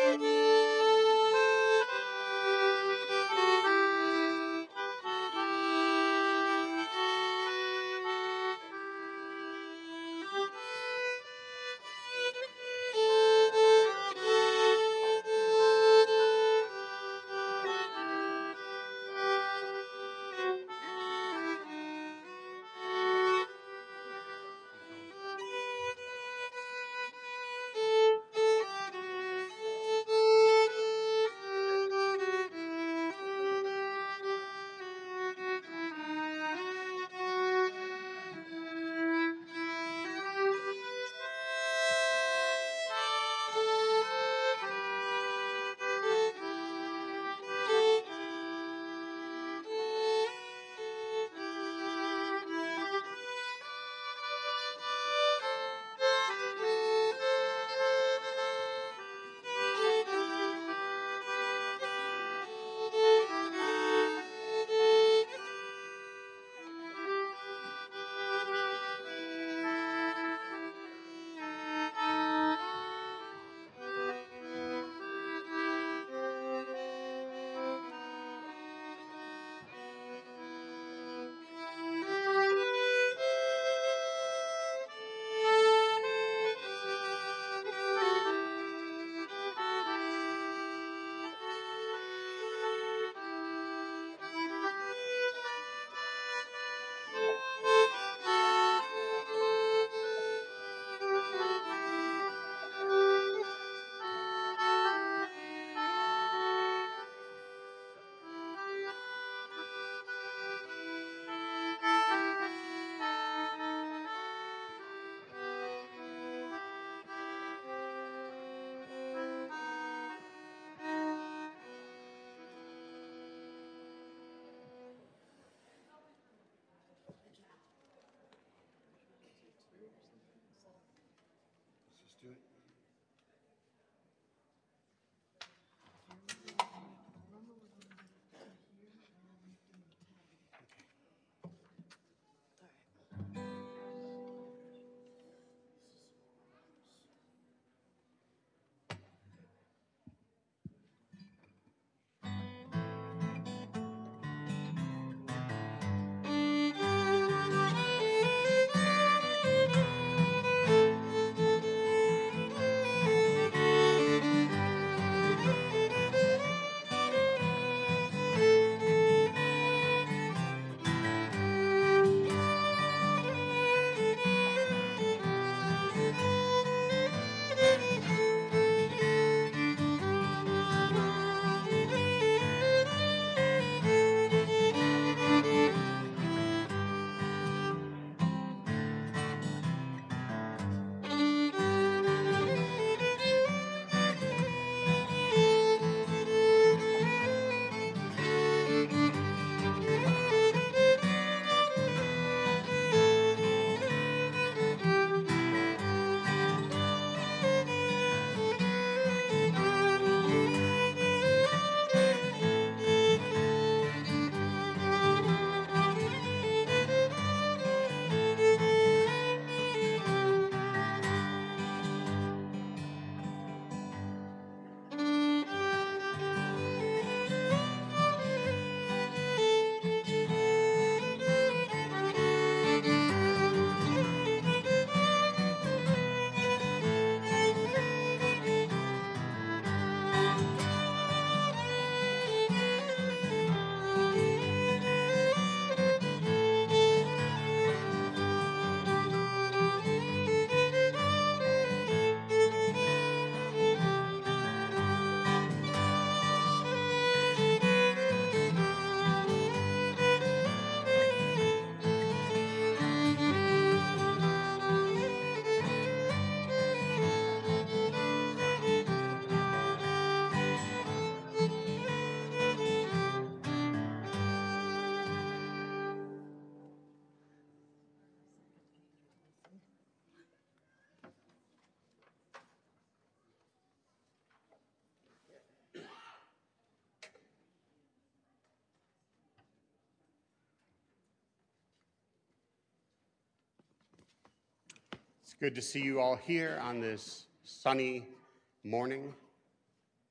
It's good to see you all here on this sunny morning.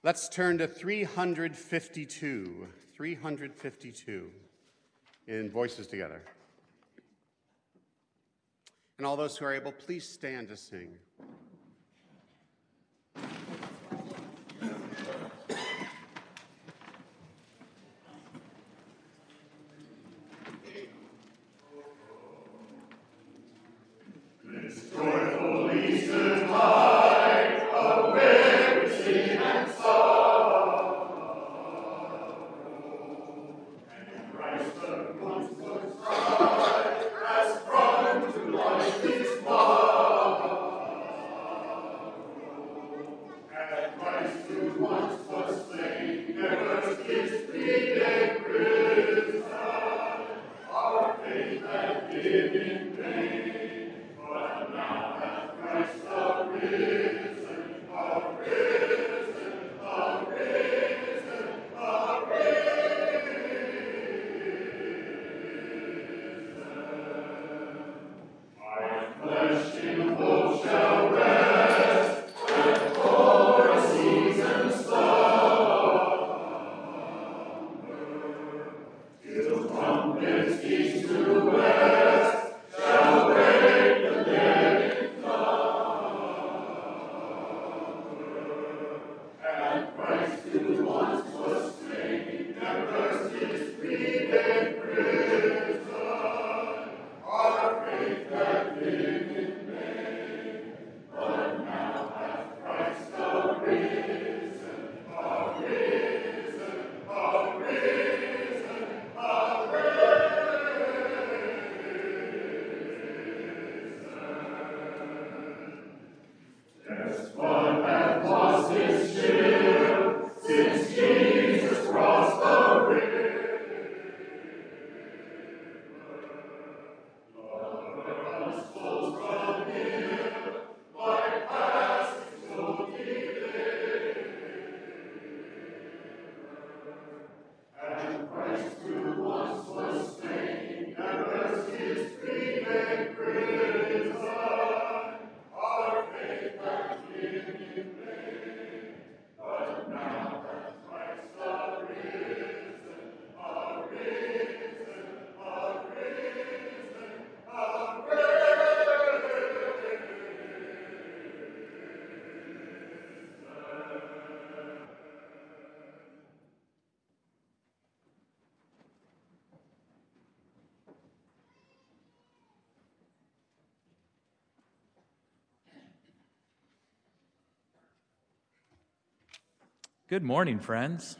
Let's turn to 352. 352 in Voices Together. And all those who are able, please stand to sing. Good morning, friends.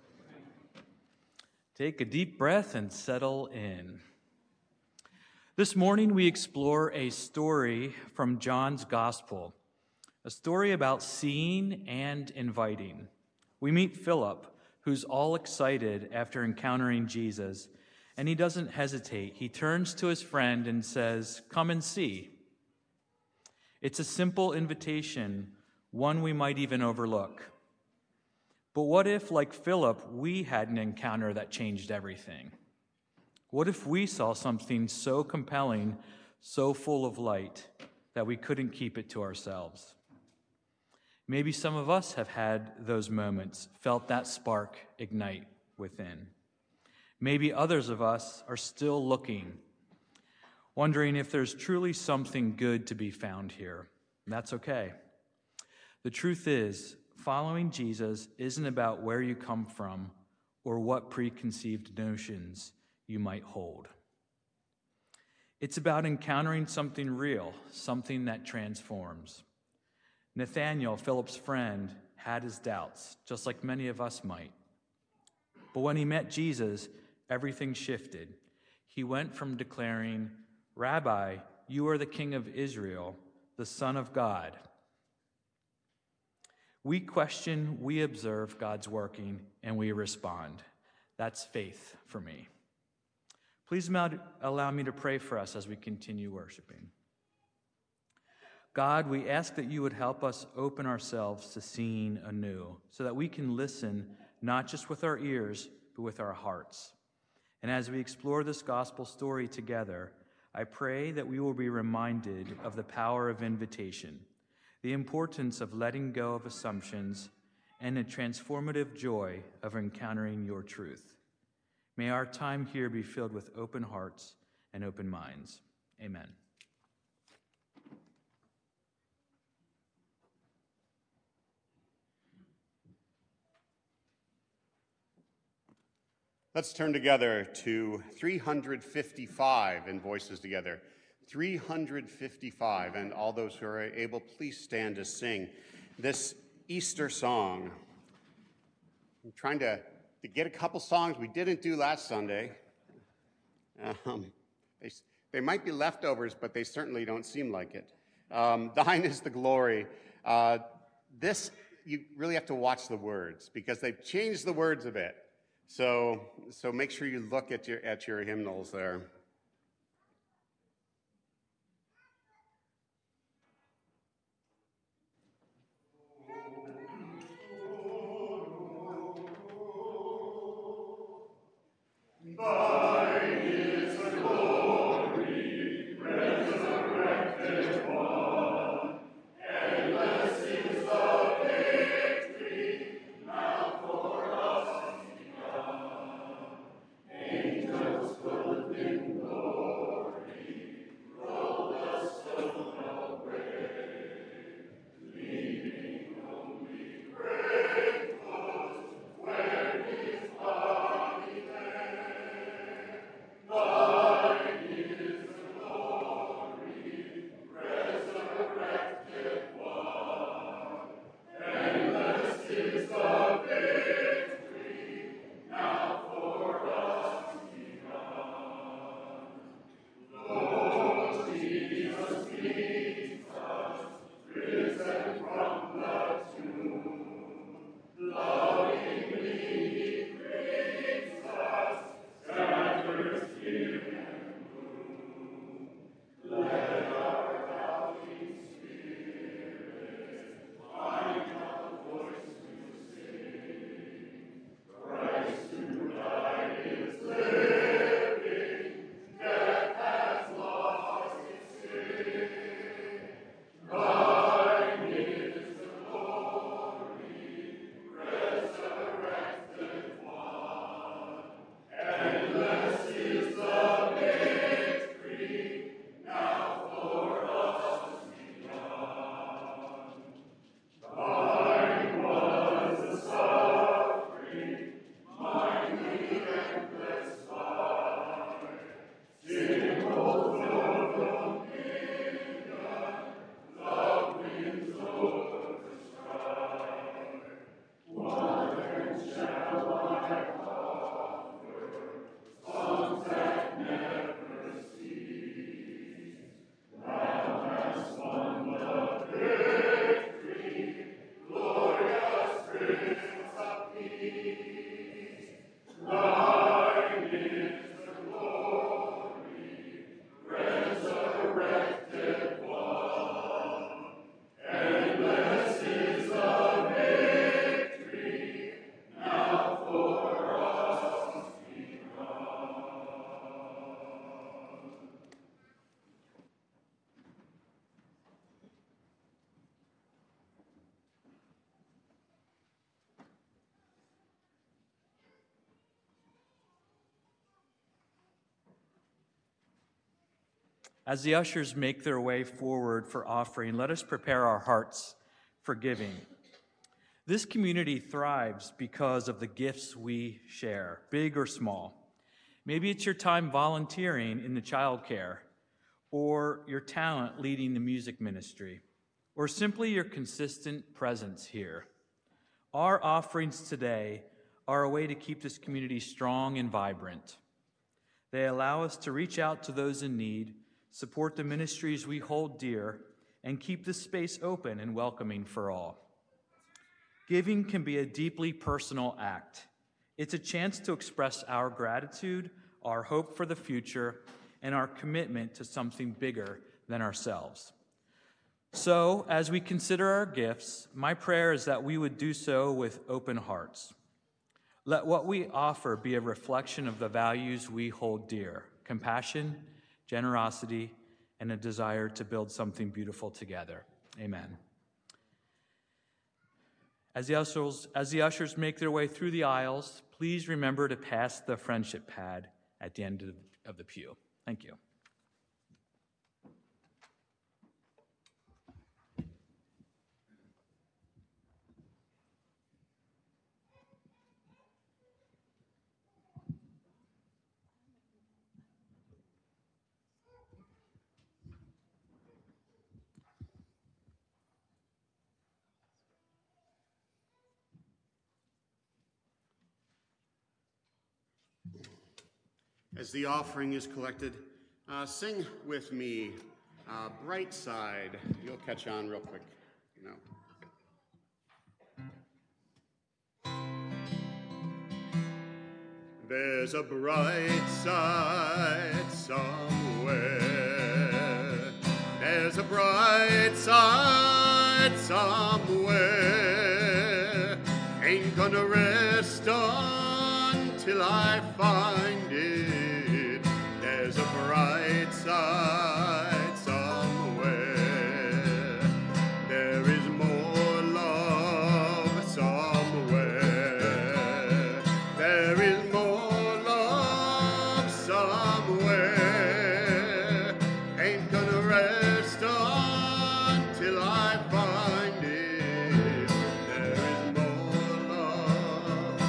Take a deep breath and settle in. This morning we explore a story from John's Gospel, a story about seeing and inviting. We meet Philip, who's all excited after encountering Jesus, and he doesn't hesitate. He turns to his friend and says, "Come and see." It's a simple invitation, one we might even overlook. But what if, like Philip, we had an encounter that changed everything? What if we saw something so compelling, so full of light, that we couldn't keep it to ourselves? Maybe some of us have had those moments, felt that spark ignite within. Maybe others of us are still looking, wondering if there's truly something good to be found here. And that's okay. The truth is, following Jesus isn't about where you come from or what preconceived notions you might hold. It's about encountering something real, something that transforms. Nathanael, Philip's friend, had his doubts, just like many of us might. But when he met Jesus, everything shifted. He went from declaring, "Rabbi, you are the King of Israel, the Son of God." We question, we observe God's working, and we respond. That's faith for me. Please allow me to pray for us as we continue worshiping. God, we ask that you would help us open ourselves to seeing anew, so that we can listen not just with our ears, but with our hearts. And as we explore this gospel story together, I pray that we will be reminded of the power of invitation, the importance of letting go of assumptions and the transformative joy of encountering your truth. May our time here be filled with open hearts and open minds. Amen. Let's turn together to 355 in Voices Together. 355, and all those who are able, please stand to sing this Easter song. I'm trying to get a couple songs we didn't do last Sunday. They might be leftovers, but they certainly don't seem like it. Thine is the glory. This, you really have to watch the words because they've changed the words a bit. So make sure you look at your hymnals there. As the ushers make their way forward for offering, let us prepare our hearts for giving. This community thrives because of the gifts we share, big or small. Maybe it's your time volunteering in the childcare, or your talent leading the music ministry, or simply your consistent presence here. Our offerings today are a way to keep this community strong and vibrant. They allow us to reach out to those in need, support the ministries we hold dear, and keep this space open and welcoming for all. Giving can be a deeply personal act. It's a chance to express our gratitude, our hope for the future, and our commitment to something bigger than ourselves. So, as we consider our gifts, my prayer is that we would do so with open hearts. Let what we offer be a reflection of the values we hold dear: compassion, generosity, and a desire to build something beautiful together. Amen. As the ushers make their way through the aisles, please remember to pass the friendship pad at the end of the pew. Thank you. As the offering is collected, sing with me, Bright Side. You'll catch on real quick, you know. There's a bright side somewhere. There's a bright side somewhere. Ain't gonna rest until I find it. There's a bright side somewhere. There is more love somewhere. There is more love somewhere. Ain't gonna rest until I find it. There is more love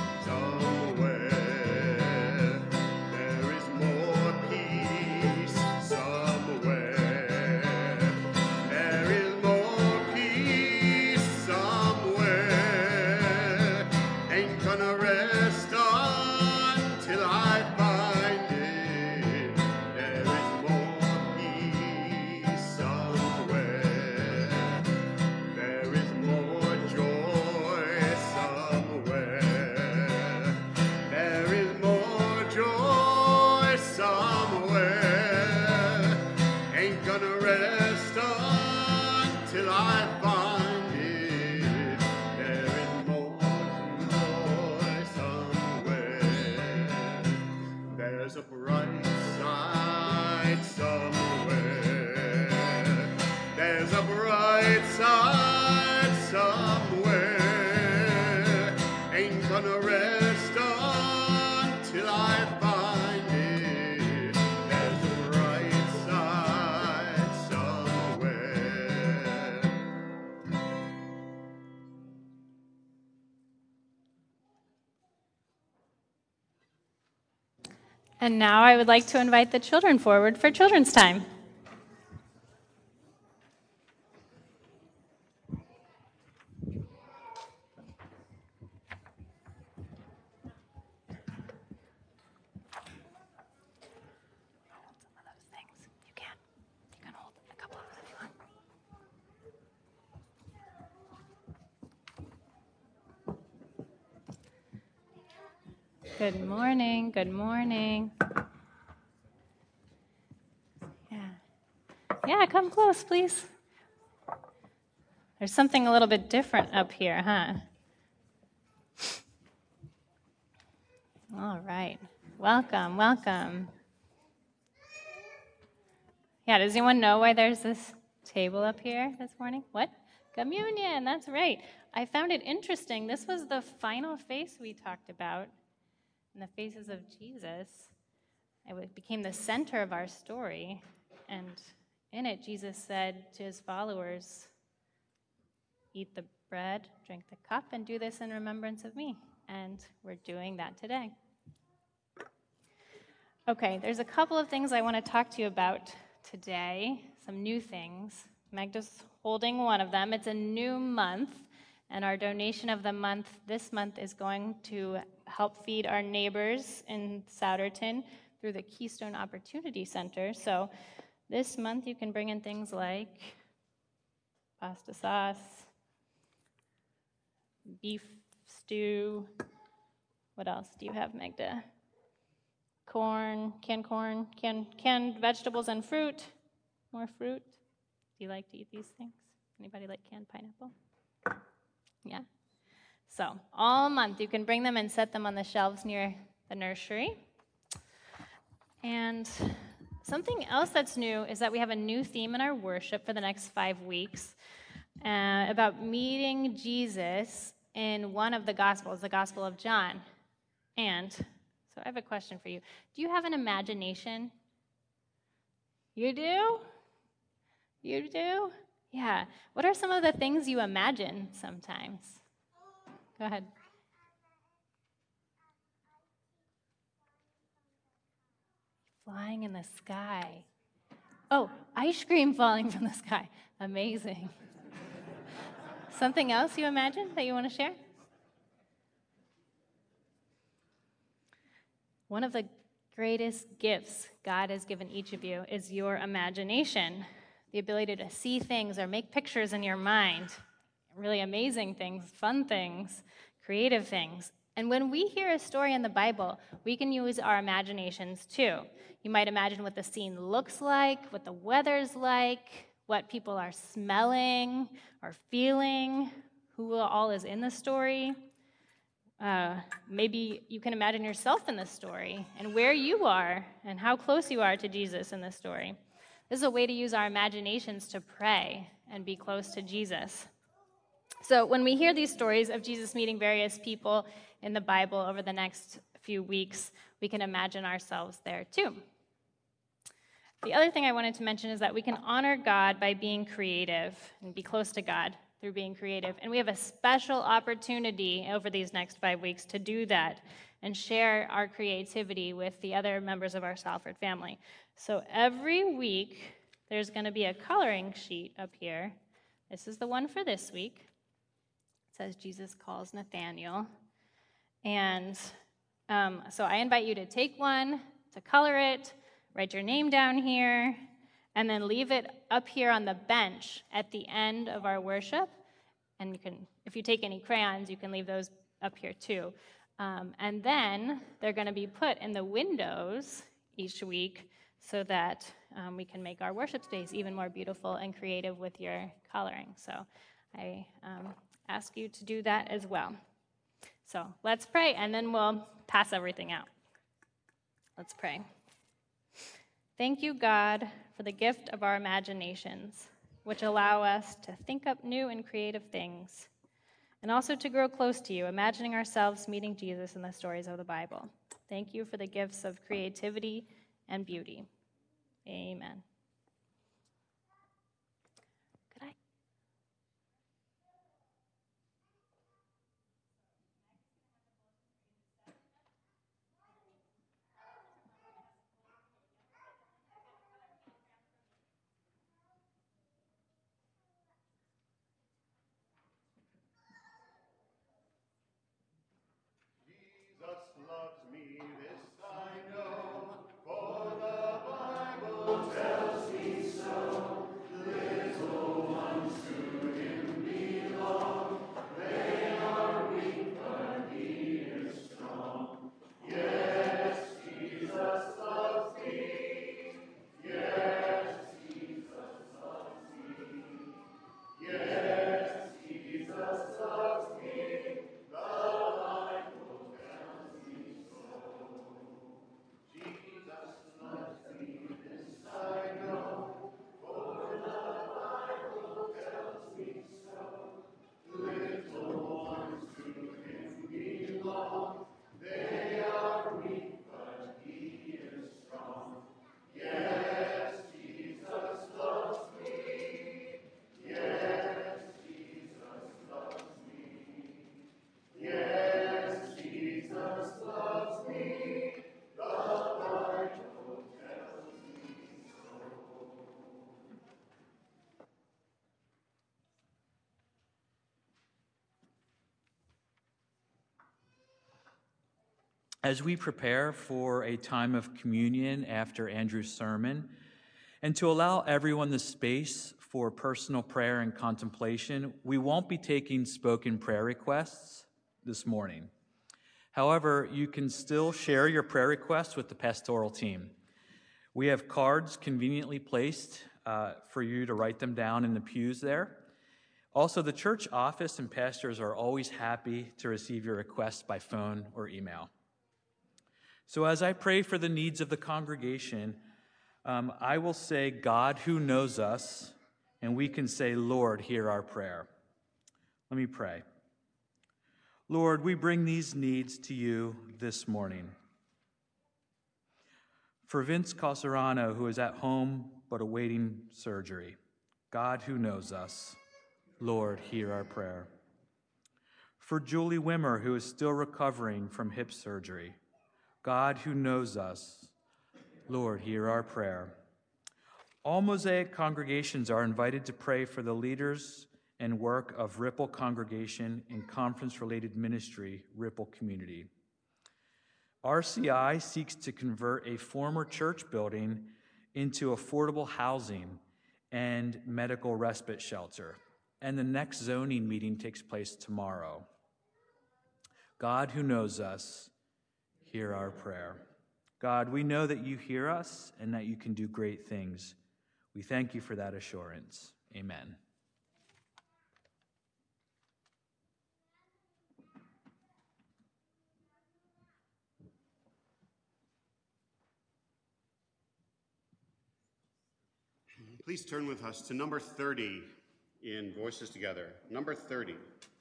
somewhere. There is more peace somewhere. There is more peace somewhere. Ain't gonna rest until I find it. There is more peace somewhere. There is more joy somewhere. There is more joy somewhere. Ain't gonna rest until I find it. There is more joy somewhere. There's a bright side somewhere. There's a bright side somewhere. Ain't gonna rest until I find it. There's a bright side somewhere. And now I would like to invite the children forward for children's time. Hold some of those things. You can. You can hold a couple of them if you want. Good morning. Good morning. Yeah, come close, please. There's something a little bit different up here, huh? All right. Welcome, welcome. Yeah, does anyone know why there's this table up here this morning? What? Communion, that's right. I found it interesting. This was the final face we talked about, in the faces of Jesus. It became the center of our story, and in it, Jesus said to his followers, eat the bread, drink the cup, and do this in remembrance of me. And we're doing that today. Okay, there's a couple of things I want to talk to you about today, some new things. Magda's holding one of them. It's a new month, and our donation of the month this month is going to help feed our neighbors in Souderton through the Keystone Opportunity Center. So this month you can bring in things like pasta sauce, beef stew. What else do you have, Magda? Corn, canned vegetables and fruit. More fruit. Do you like to eat these things? Anybody like canned pineapple? Yeah. So all month you can bring them and set them on the shelves near the nursery. And something else that's new is that we have a new theme in our worship for the next 5 weeks about meeting Jesus in one of the Gospels, the Gospel of John. And so I have a question for you. Do you have an imagination? You do? You do? Yeah. What are some of the things you imagine sometimes? Go ahead. Flying in the sky. Oh, ice cream falling from the sky. Amazing. Something else you imagine that you want to share? One of the greatest gifts God has given each of you is your imagination, the ability to see things or make pictures in your mind, really amazing things, fun things, creative things. And when we hear a story in the Bible, we can use our imaginations too. You might imagine what the scene looks like, what the weather's like, what people are smelling or feeling, who all is in the story. Maybe you can imagine yourself in the story and where you are and how close you are to Jesus in the story. This is a way to use our imaginations to pray and be close to Jesus. So when we hear these stories of Jesus meeting various people in the Bible over the next few weeks, we can imagine ourselves there too. The other thing I wanted to mention is that we can honor God by being creative and be close to God through being creative. And we have a special opportunity over these next 5 weeks to do that and share our creativity with the other members of our Salford family. So every week, there's going to be a coloring sheet up here. This is the one for this week. It says Jesus calls Nathaniel. And so I invite you to take one, to color it, write your name down here, and then leave it up here on the bench at the end of our worship. And you can, if you take any crayons, you can leave those up here too. And then they're going to be put in the windows each week so that we can make our worship space even more beautiful and creative with your coloring. So I ask you to do that as well. So let's pray, and then we'll pass everything out. Let's pray. Thank you, God, for the gift of our imaginations, which allow us to think up new and creative things, and also to grow close to you, imagining ourselves meeting Jesus in the stories of the Bible. Thank you for the gifts of creativity and beauty. Amen. As we prepare for a time of communion after Andrew's sermon, and to allow everyone the space for personal prayer and contemplation, we won't be taking spoken prayer requests this morning. However, you can still share your prayer requests with the pastoral team. We have cards conveniently placed for you to write them down in the pews there. Also, the church office and pastors are always happy to receive your requests by phone or email. So as I pray for the needs of the congregation, I will say, God who knows us, and we can say, Lord, hear our prayer. Let me pray. Lord, we bring these needs to you this morning. For Vince Caserano, who is at home but awaiting surgery, God who knows us, Lord, hear our prayer. For Julie Wimmer, who is still recovering from hip surgery, God who knows us, Lord, hear our prayer. All Mosaic congregations are invited to pray for the leaders and work of Ripple Congregation and conference-related ministry, Ripple Community. RCI seeks to convert a former church building into affordable housing and medical respite shelter, and the next zoning meeting takes place tomorrow. God who knows us, hear our prayer. God, we know that you hear us and that you can do great things. We thank you for that assurance. Amen. Please turn with us to number 30 in Voices Together. Number 30.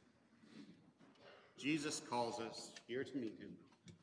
Jesus calls us here to meet him.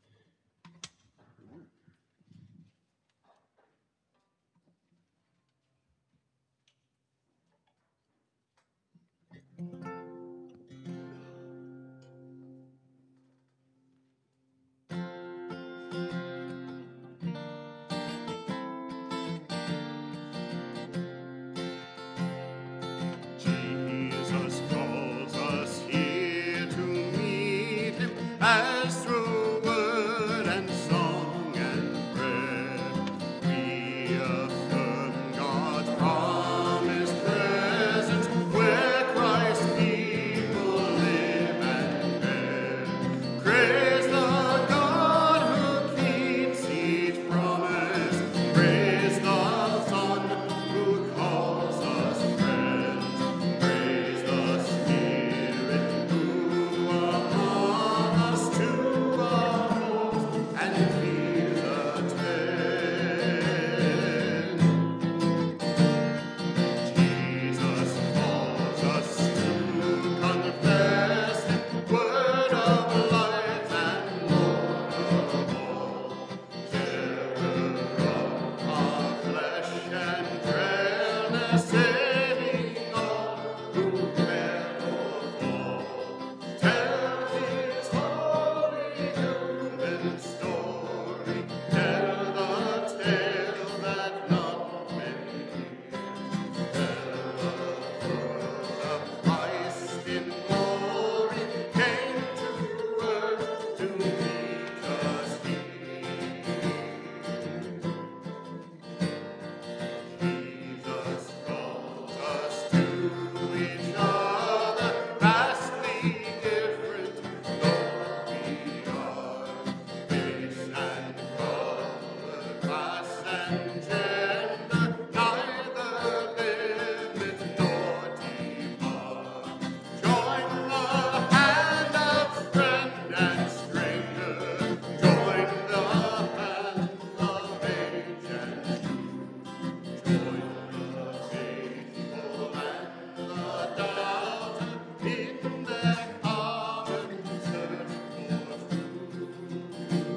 Jesus calls us here to meet him as through word and song and prayer. We affirm God's promised presence where Christ's people live and bear. Praise the God who keeps each promise. Praise the Son who calls us friends. Praise the Spirit who among us to our hopes and fears attend. Jesus calls us to confess Him, word of life and Lord of all. Terror of our flesh and frailness, saving all who ever fall. Tell His holy human story, tell the tale that none may hear. Tell the world of Christ in glory came to earth to meet us here. Jesus calls us to each other, vastly different though we are. Race and color, class and gender, neither limit nor depart. Join the hand of friend and stranger, join the hand of age and youth. Join the faithful and the doubter in their common search for truth.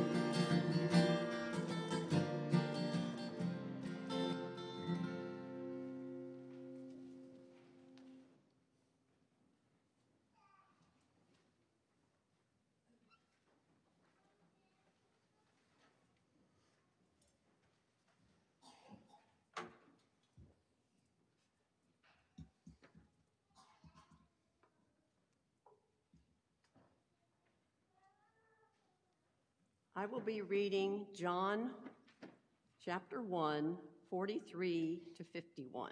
I will be reading John chapter 1, 43 to 51.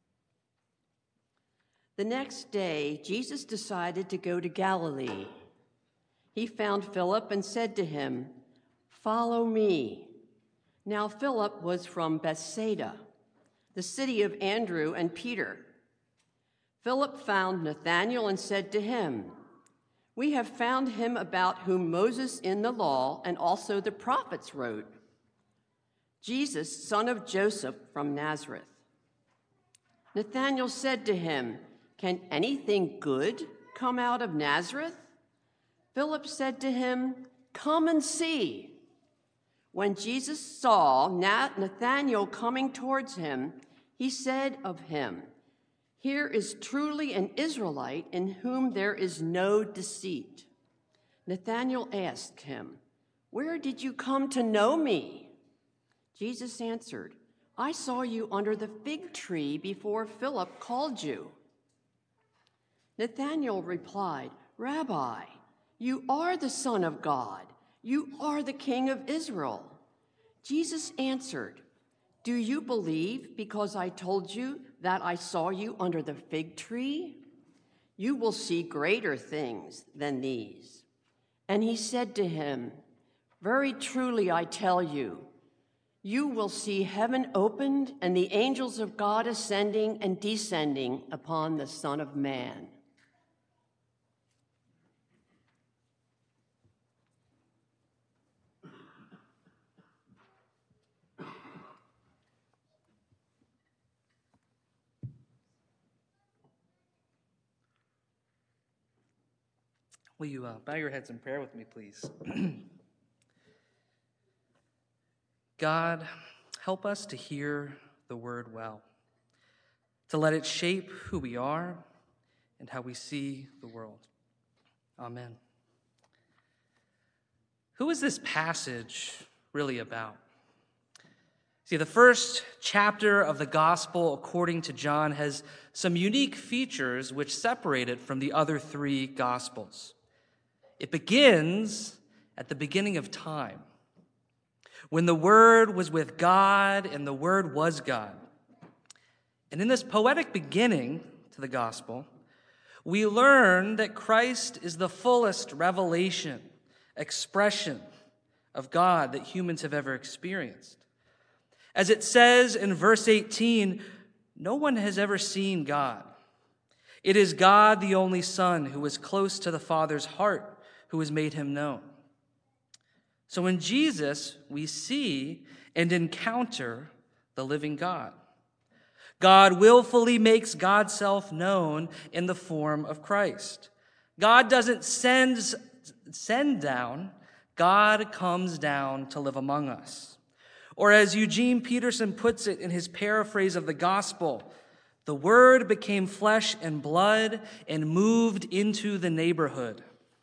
The next day, Jesus decided to go to Galilee. He found Philip and said to him, "Follow me." Now Philip was from Bethsaida, the city of Andrew and Peter. Philip found Nathanael and said to him, "We have found him about whom Moses in the law and also the prophets wrote, Jesus, son of Joseph from Nazareth." Nathanael said to him, "Can anything good come out of Nazareth?" Philip said to him, "Come and see." When Jesus saw Nathanael coming towards him, he said of him, "Here is truly an Israelite in whom there is no deceit." Nathanael asked him, "Where did you come to know me?" Jesus answered, "I saw you under the fig tree before Philip called you." Nathanael replied, "Rabbi, you are the Son of God. You are the King of Israel." Jesus answered, "Do you believe because I told you that I saw you under the fig tree? You will see greater things than these." And he said to him, "Very truly I tell you, you will see heaven opened and the angels of God ascending and descending upon the Son of Man." Will you bow your heads in prayer with me, please? God, help us to hear the word well, to let it shape who we are and how we see the world. Amen. Who is this passage really about? See, the first chapter of the Gospel, according to John, has some unique features which separate it from the other three Gospels. It begins at the beginning of time, when the Word was with God and the Word was God. And in this poetic beginning to the Gospel, we learn that Christ is the fullest revelation, expression of God that humans have ever experienced. As it says in verse 18, no one has ever seen God. It is God, the only Son, who is close to the Father's heart, who has made him known. So in Jesus, we see and encounter the living God. God willfully makes God's self known in the form of Christ. God doesn't send down, God comes down to live among us. Or as Eugene Peterson puts it in his paraphrase of the gospel, the Word became flesh and blood and moved into the neighborhood.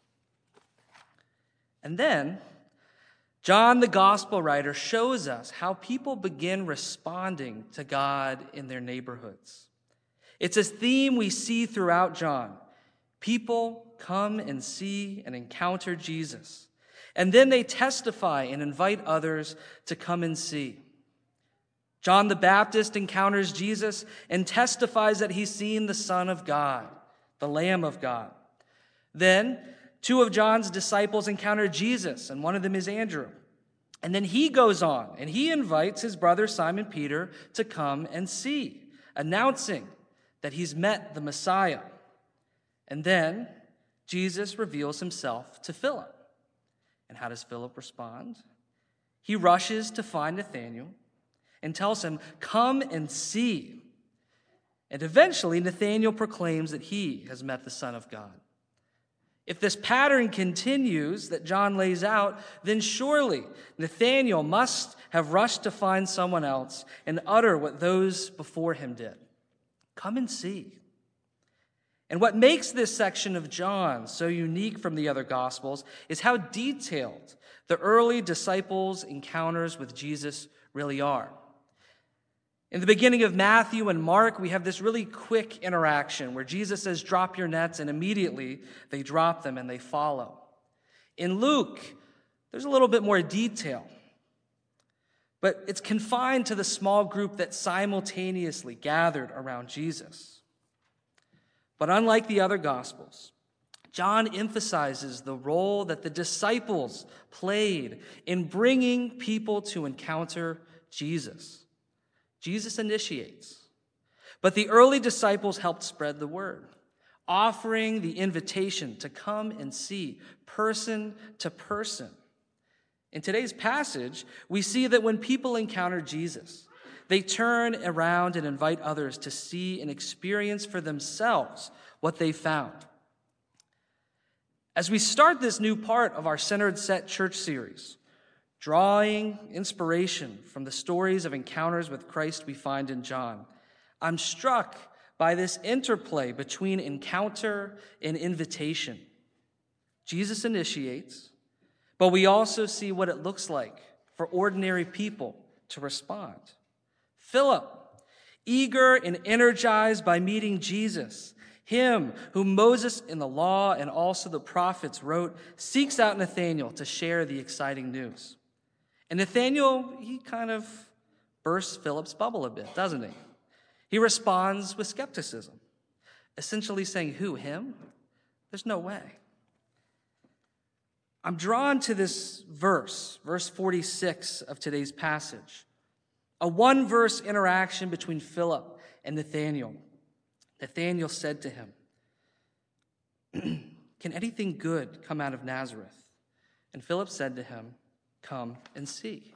And then, John, the gospel writer, shows us how people begin responding to God in their neighborhoods. It's a theme we see throughout John. People come and see and encounter Jesus, and then they testify and invite others to come and see. John the Baptist encounters Jesus and testifies that he's seen the Son of God, the Lamb of God. Then, two of John's disciples encounter Jesus, and one of them is Andrew. And then he goes on, and he invites his brother Simon Peter to come and see, announcing that he's met the Messiah. And then Jesus reveals himself to Philip. And how does Philip respond? He rushes to find Nathanael and tells him, "Come and see." And eventually, Nathanael proclaims that he has met the Son of God. If this pattern continues that John lays out, then surely Nathanael must have rushed to find someone else and utter what those before him did. Come and see. And what makes this section of John so unique from the other Gospels is how detailed the early disciples' encounters with Jesus really are. In the beginning of Matthew and Mark, we have this really quick interaction where Jesus says, "Drop your nets," and immediately they drop them and they follow. In Luke, there's a little bit more detail, but it's confined to the small group that simultaneously gathered around Jesus. But unlike the other Gospels, John emphasizes the role that the disciples played in bringing people to encounter Jesus. Jesus initiates, but the early disciples helped spread the word, offering the invitation to come and see person to person. In today's passage, we see that when people encounter Jesus, they turn around and invite others to see and experience for themselves what they found. As we start this new part of our Centered Set Church series, drawing inspiration from the stories of encounters with Christ we find in John, I'm struck by this interplay between encounter and invitation. Jesus initiates, but we also see what it looks like for ordinary people to respond. Philip, eager and energized by meeting Jesus, him whom Moses in the law and also the prophets wrote, seeks out Nathanael to share the exciting news. And Nathanael, he kind of bursts Philip's bubble a bit, doesn't he? He responds with skepticism, essentially saying, who, him? There's no way. I'm drawn to this verse 46 of today's passage, a one-verse interaction between Philip and Nathanael. Nathanael said to him, can anything good come out of Nazareth? And Philip said to him, come and see.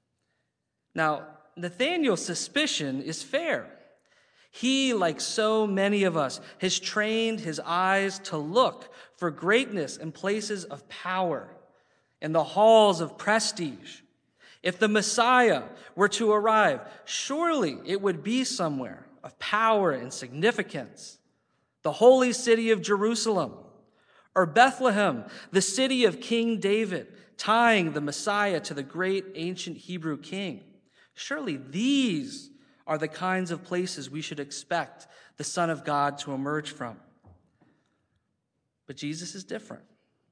Now, Nathanael's suspicion is fair. He, like so many of us, has trained his eyes to look for greatness in places of power, in the halls of prestige. If the Messiah were to arrive, surely it would be somewhere of power and significance. The holy city of Jerusalem, or Bethlehem, the city of King David, tying the Messiah to the great ancient Hebrew king. Surely these are the kinds of places we should expect the Son of God to emerge from. But Jesus is different.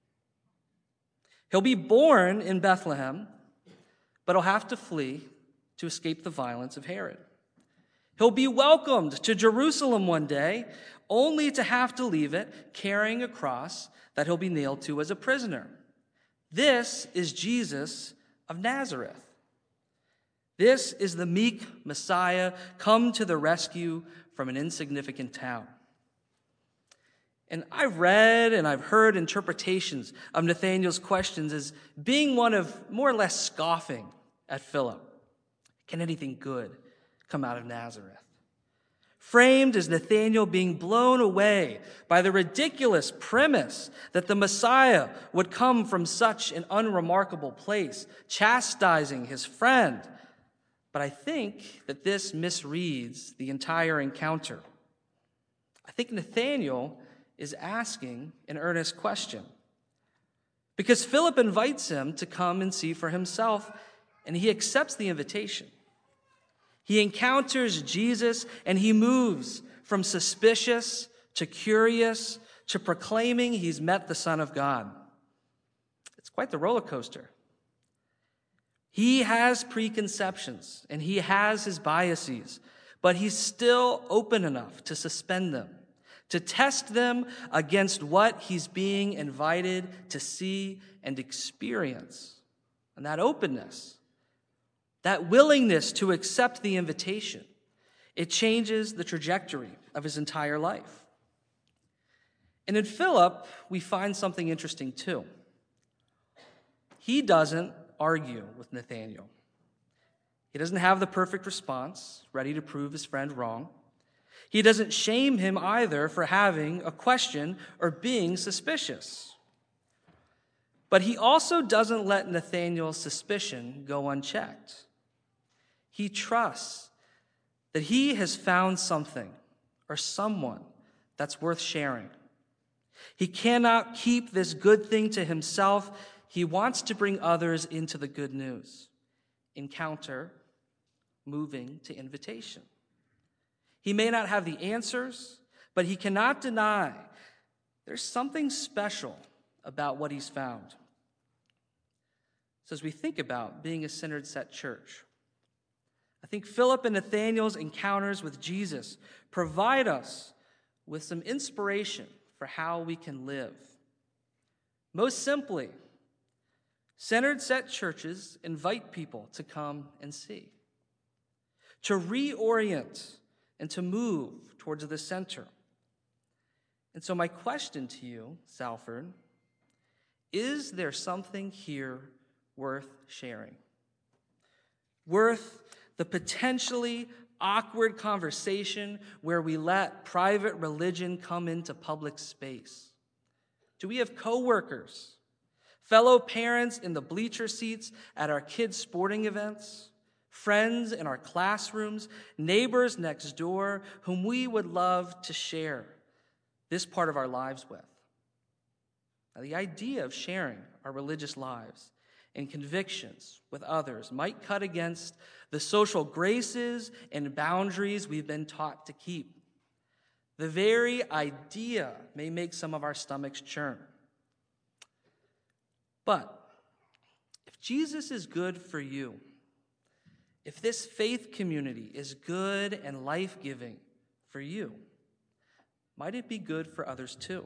He'll be born in Bethlehem, but he'll have to flee to escape the violence of Herod. He'll be welcomed to Jerusalem one day, only to have to leave it carrying a cross that he'll be nailed to as a prisoner. This is Jesus of Nazareth. This is the meek Messiah come to the rescue from an insignificant town. And I've read and I've heard interpretations of Nathanael's questions as being one of more or less scoffing at Philip. Can anything good come out of Nazareth? Framed as Nathanael being blown away by the ridiculous premise that the Messiah would come from such an unremarkable place, chastising his friend. But I think that this misreads the entire encounter. I think Nathanael is asking an earnest question, because Philip invites him to come and see for himself, and he accepts the invitation. He encounters Jesus, and he moves from suspicious to curious to proclaiming he's met the Son of God. It's quite the roller coaster. He has preconceptions, and he has his biases, but he's still open enough to suspend them, to test them against what he's being invited to see and experience. And that openness, that willingness to accept the invitation, it changes the trajectory of his entire life. And in Philip, we find something interesting too. He doesn't argue with Nathanael. He doesn't have the perfect response, ready to prove his friend wrong. He doesn't shame him either for having a question or being suspicious. But he also doesn't let Nathanael's suspicion go unchecked. He trusts that he has found something or someone that's worth sharing. He cannot keep this good thing to himself. He wants to bring others into the good news. Encounter, moving to invitation. He may not have the answers, but he cannot deny there's something special about what he's found. So as we think about being a centered set church, I think Philip and Nathanael's encounters with Jesus provide us with some inspiration for how we can live. Most simply, centered set churches invite people to come and see, to reorient and to move towards the center. And so my question to you, Salford, is there something here worth sharing? Worth the potentially awkward conversation where we let private religion come into public space? Do we have coworkers, fellow parents in the bleacher seats at our kids' sporting events, friends in our classrooms, neighbors next door whom we would love to share this part of our lives with? Now, the idea of sharing our religious lives and convictions with others might cut against the social graces and boundaries we've been taught to keep. The very idea may make some of our stomachs churn. But if Jesus is good for you, if this faith community is good and life-giving for you, might it be good for others too?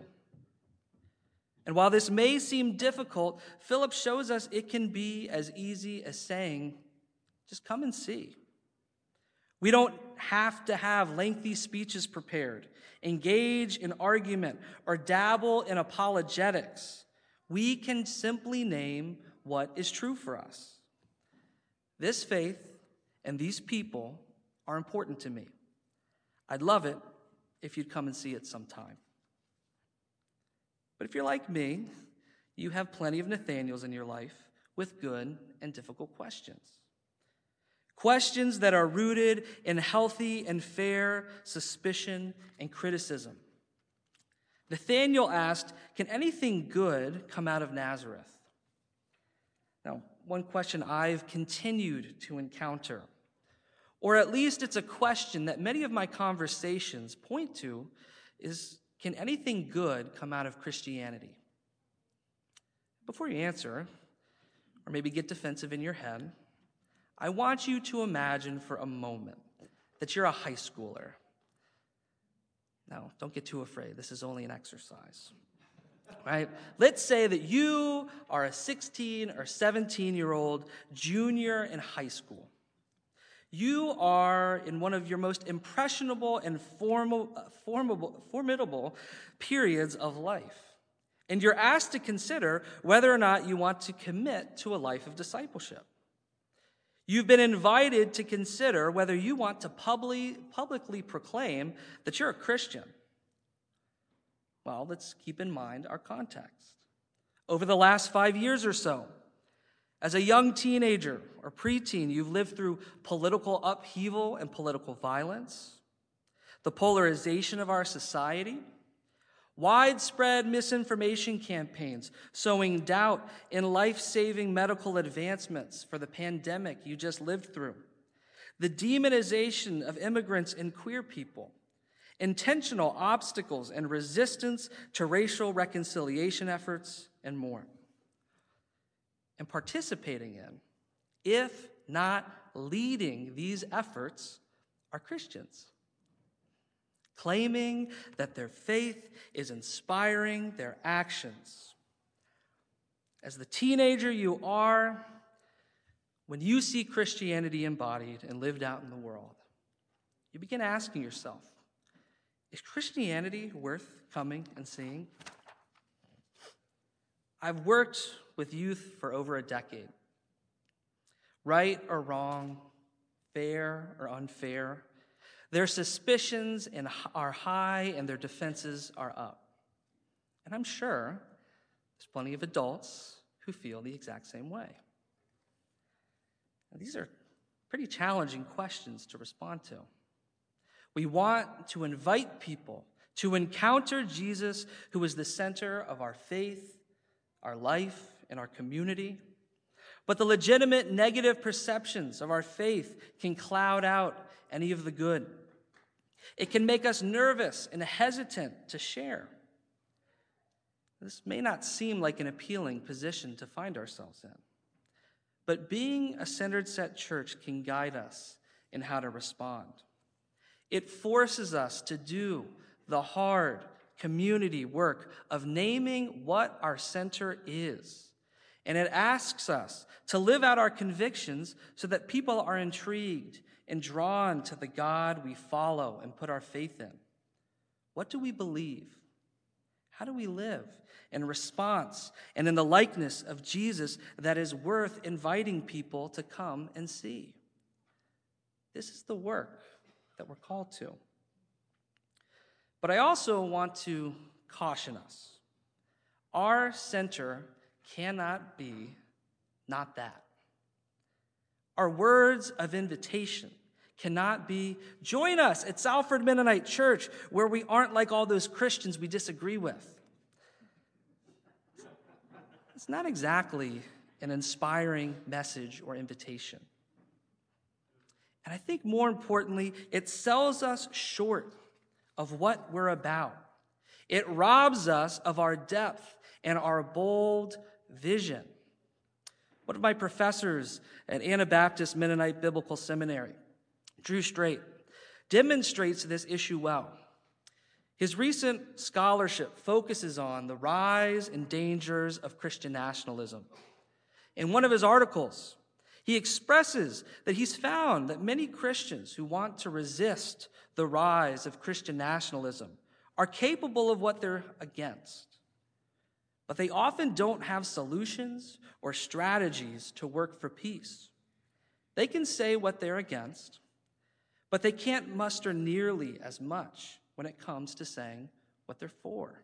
And while this may seem difficult, Philip shows us it can be as easy as saying, just come and see. We don't have to have lengthy speeches prepared, engage in argument, or dabble in apologetics. We can simply name what is true for us. This faith and these people are important to me. I'd love it if you'd come and see it sometime. But if you're like me, you have plenty of Nathaniels in your life with good and difficult questions. Questions that are rooted in healthy and fair suspicion and criticism. Nathaniel asked, can anything good come out of Nazareth? Now, one question I've continued to encounter, or at least it's a question that many of my conversations point to, is, can anything good come out of Christianity? Before you answer, or maybe get defensive in your head, I want you to imagine for a moment that you're a high schooler. Now, don't get too afraid. This is only an exercise, right? Let's say that you are a 16 or 17-year-old junior in high school. You are in one of your most impressionable and formidable periods of life. And you're asked to consider whether or not you want to commit to a life of discipleship. You've been invited to consider whether you want to publicly proclaim that you're a Christian. Well, let's keep in mind our context. Over the last 5 years or so, as a young teenager or preteen, you've lived through political upheaval and political violence, the polarization of our society, widespread misinformation campaigns sowing doubt in life-saving medical advancements for the pandemic you just lived through, the demonization of immigrants and queer people, intentional obstacles and resistance to racial reconciliation efforts, and more. And participating in, if not leading these efforts, are Christians, claiming that their faith is inspiring their actions. As the teenager you are, when you see Christianity embodied and lived out in the world, you begin asking yourself, is Christianity worth coming and seeing? I've worked with youth for over a decade. Right or wrong, fair or unfair, their suspicions are high and their defenses are up. And I'm sure there's plenty of adults who feel the exact same way. Now, these are pretty challenging questions to respond to. We want to invite people to encounter Jesus, who is the center of our faith, our life, and our community. But the legitimate negative perceptions of our faith can cloud out any of the good. It can make us nervous and hesitant to share. This may not seem like an appealing position to find ourselves in, but being a centered set church can guide us in how to respond. It forces us to do the hard community work of naming what our center is. And it asks us to live out our convictions so that people are intrigued and drawn to the God we follow and put our faith in. What do we believe? How do we live in response and in the likeness of Jesus that is worth inviting people to come and see? This is the work that we're called to. But I also want to caution us. Our center cannot be not that. Our words of invitation cannot be, join us at Salford Mennonite Church, where we aren't like all those Christians we disagree with. It's not exactly an inspiring message or invitation. And I think more importantly, it sells us short of what we're about. It robs us of our depth and our bold vision. One of my professors at Anabaptist Mennonite Biblical Seminary, Drew Strait, demonstrates this issue well. His recent scholarship focuses on the rise and dangers of Christian nationalism. In one of his articles, he expresses that he's found that many Christians who want to resist the rise of Christian nationalism are capable of what they're against. But they often don't have solutions or strategies to work for peace. They can say what they're against, but they can't muster nearly as much when it comes to saying what they're for.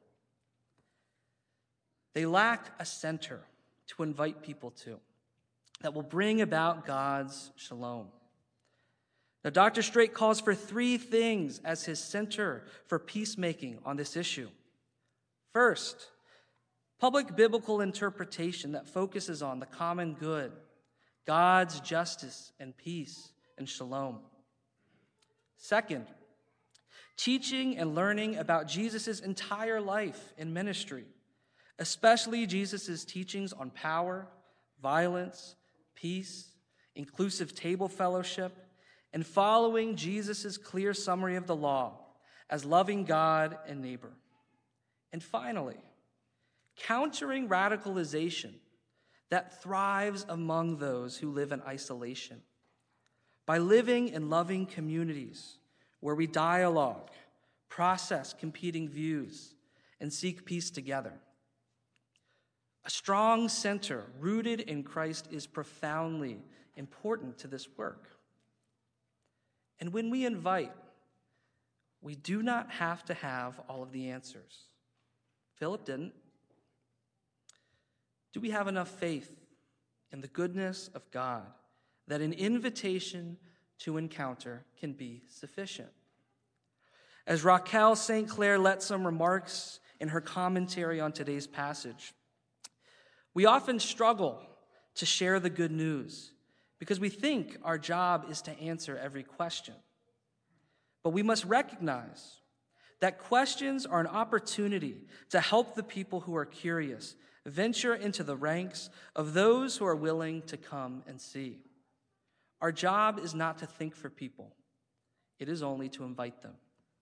They lack a center to invite people to that will bring about God's shalom. Now, Dr. Strait calls for 3 things as his center for peacemaking on this issue. First, public biblical interpretation that focuses on the common good, God's justice and peace and shalom. Second, teaching and learning about Jesus' entire life and ministry, especially Jesus' teachings on power, violence, peace, inclusive table fellowship, and following Jesus' clear summary of the law as loving God and neighbor. And finally, countering radicalization that thrives among those who live in isolation by living in loving communities where we dialogue, process competing views, and seek peace together. A strong center rooted in Christ is profoundly important to this work. And when we invite, we do not have to have all of the answers. Philip didn't. Do we have enough faith in the goodness of God that an invitation to encounter can be sufficient? As Raquel St. Clair lets some remarks in her commentary on today's passage, we often struggle to share the good news because we think our job is to answer every question. But we must recognize that questions are an opportunity to help the people who are curious venture into the ranks of those who are willing to come and see. Our job is not to think for people. It is only to invite them.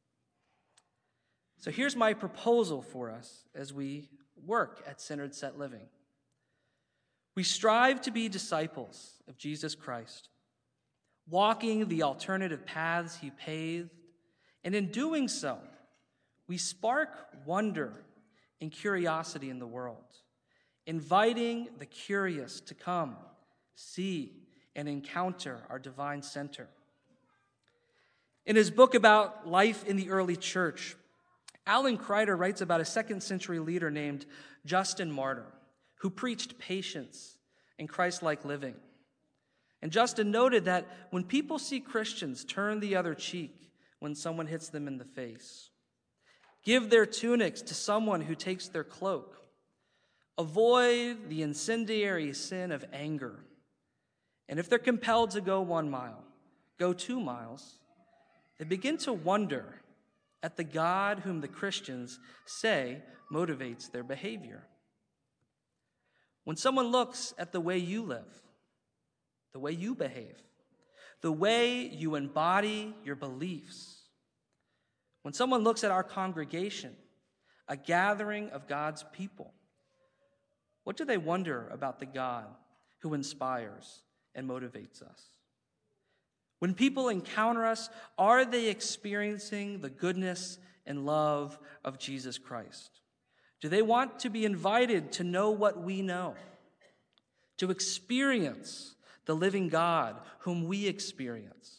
So here's my proposal for us as we work at Centered Set Living. We strive to be disciples of Jesus Christ, walking the alternative paths he paved, and in doing so, we spark wonder and curiosity in the world, inviting the curious to come, see, and encounter our divine center. In his book about life in the early church, Alan Kreider writes about a 2nd century leader named Justin Martyr, who preached patience and Christ-like living. And Justin noted that when people see Christians turn the other cheek when someone hits them in the face, give their tunics to someone who takes their cloak, avoid the incendiary sin of anger, and if they're compelled to go 1 mile, go 2 miles, they begin to wonder at the God whom the Christians say motivates their behavior. When someone looks at the way you live, the way you behave, the way you embody your beliefs, when someone looks at our congregation, a gathering of God's people, what do they wonder about the God who inspires and motivates us? When people encounter us, are they experiencing the goodness and love of Jesus Christ? Do they want to be invited to know what we know, to experience the living God whom we experience?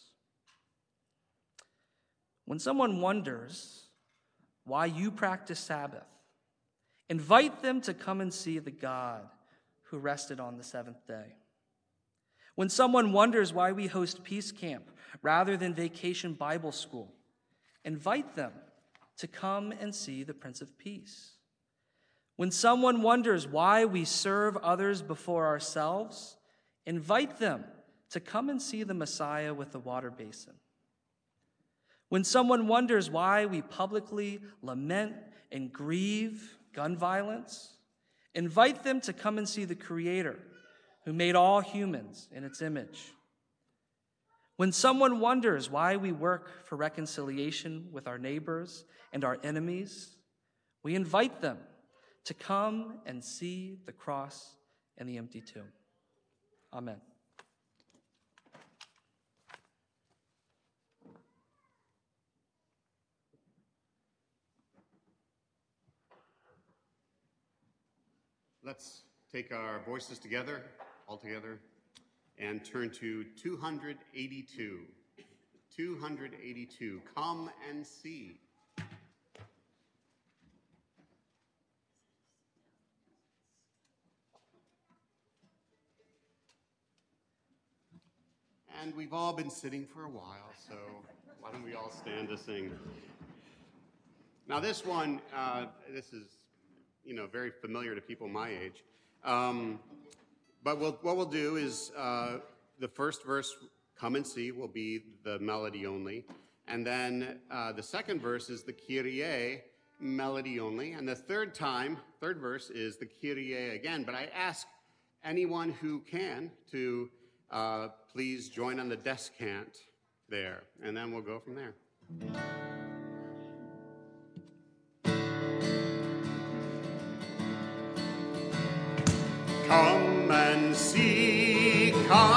When someone wonders why you practice Sabbath Invite them to come and see the God who rested on the seventh day. When someone wonders why we host Peace Camp rather than Vacation Bible School, invite them to come and see the Prince of Peace. When someone wonders why we serve others before ourselves, invite them to come and see the Messiah with the water basin. When someone wonders why we publicly lament and grieve gun violence, invite them to come and see the Creator who made all humans in its image. When someone wonders why we work for reconciliation with our neighbors and our enemies, we invite them to come and see the cross and the empty tomb. Amen. Let's take our voices together, all together, and turn to 282. 282, come and see. And we've all been sitting for a while, so why don't we all stand to sing? Now this one, this is, very familiar to people my age. But what we'll do is the first verse, come and see, will be the melody only. And then the second verse is the Kyrie, melody only. And the third verse is the Kyrie again. But I ask anyone who can to please join on the descant there. And then we'll go from there. Come and see,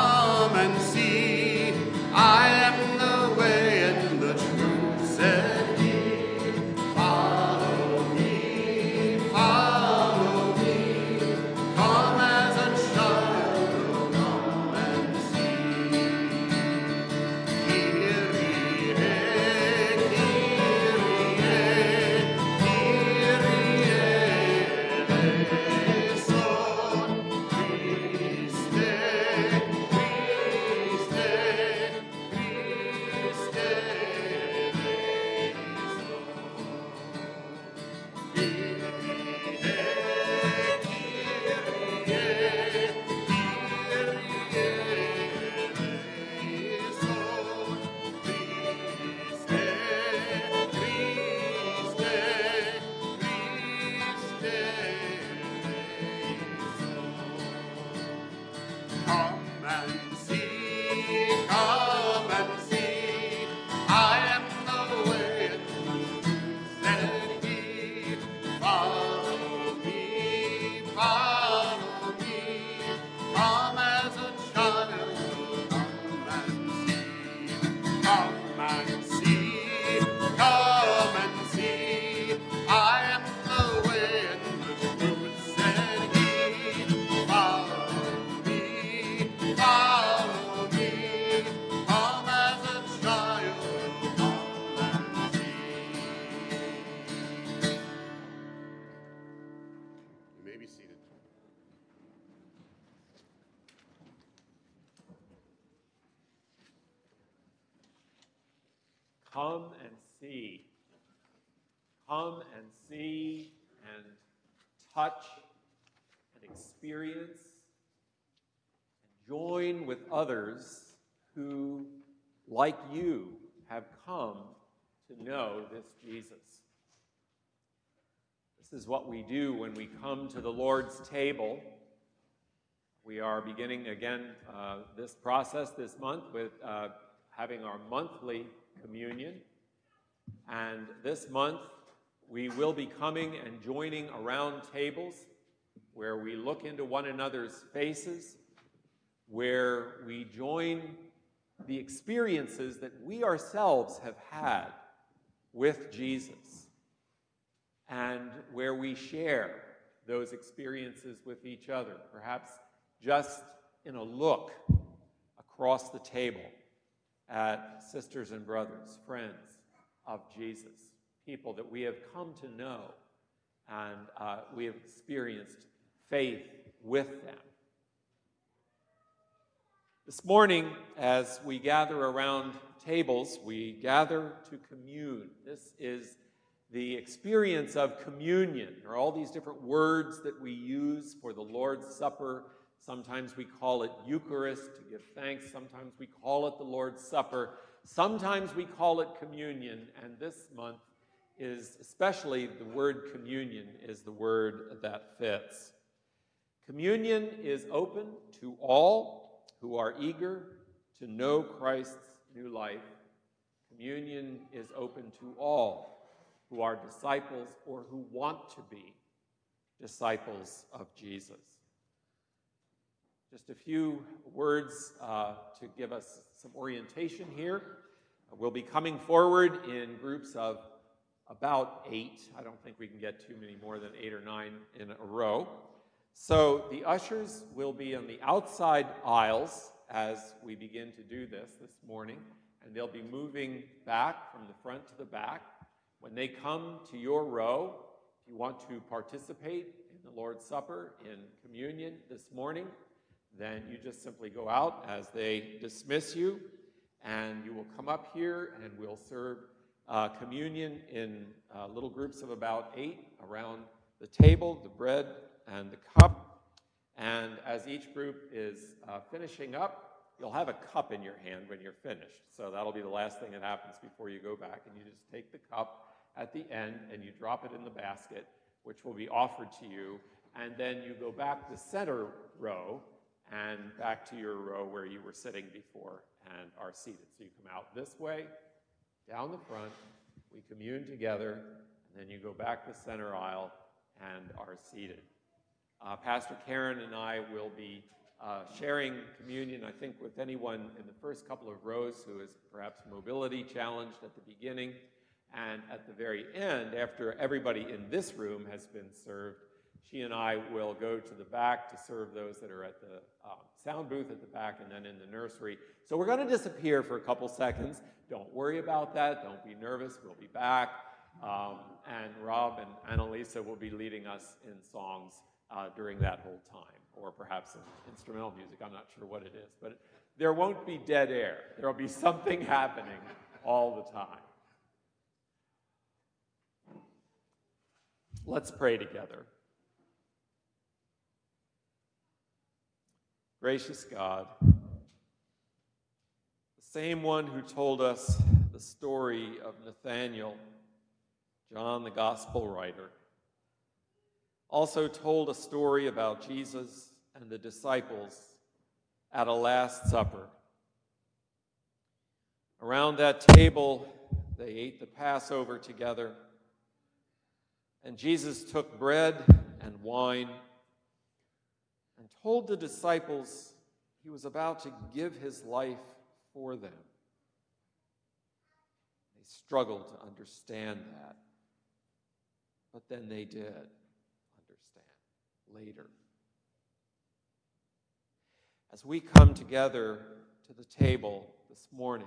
I am the way and the truth, said he. Follow me, come as a child, come and see. Kyrie, Come and see. Come and see and touch and experience and join with others who, like you, have come to know this Jesus. This is what we do when we come to the Lord's table. We are beginning again this process this month with having our monthly communion. And this month we will be coming and joining around tables where we look into one another's faces, where we join the experiences that we ourselves have had with Jesus, and where we share those experiences with each other, perhaps just in a look across the table at sisters and brothers, friends of Jesus, people that we have come to know and we have experienced faith with them. This morning, as we gather around tables, we gather to commune. This is the experience of communion. There are all these different words that we use for the Lord's Supper. Sometimes we call it Eucharist, to give thanks. Sometimes we call it the Lord's Supper. Sometimes we call it communion. And this month is especially the word communion is the word that fits. Communion is open to all who are eager to know Christ's new life. Communion is open to all who are disciples or who want to be disciples of Jesus. Just a few words to give us some orientation here. We'll be coming forward in groups of about 8. I don't think we can get too many more than 8 or 9 in a row. So the ushers will be on the outside aisles as we begin to do this morning, and they'll be moving back from the front to the back. When they come to your row, if you want to participate in the Lord's Supper, in communion this morning, then you just simply go out as they dismiss you, and you will come up here and we'll serve communion in little groups of about 8 around the table, the bread and the cup. And as each group is finishing up, you'll have a cup in your hand when you're finished. So that'll be the last thing that happens before you go back. And you just take the cup at the end and you drop it in the basket, which will be offered to you. And then you go back the center row and back to your row where you were sitting before and are seated. So you come out this way, down the front, we commune together, and then you go back the center aisle and are seated. Pastor Karen and I will be sharing communion, I think, with anyone in the first couple of rows who is perhaps mobility challenged at the beginning. And at the very end, after everybody in this room has been served, she and I will go to the back to serve those that are at the sound booth at the back and then in the nursery. So we're going to disappear for a couple seconds. Don't worry about that. Don't be nervous. We'll be back. And Rob and Annalisa will be leading us in songs during that whole time, or perhaps some instrumental music. I'm not sure what it is, but there won't be dead air. There will be something happening all the time. Let's pray together. Gracious God, the same one who told us the story of Nathanael, John the Gospel writer, also told a story about Jesus and the disciples at a Last Supper. Around that table, they ate the Passover together, and Jesus took bread and wine and told the disciples he was about to give his life for them. They struggled to understand that, but then they did understand later. As we come together to the table this morning,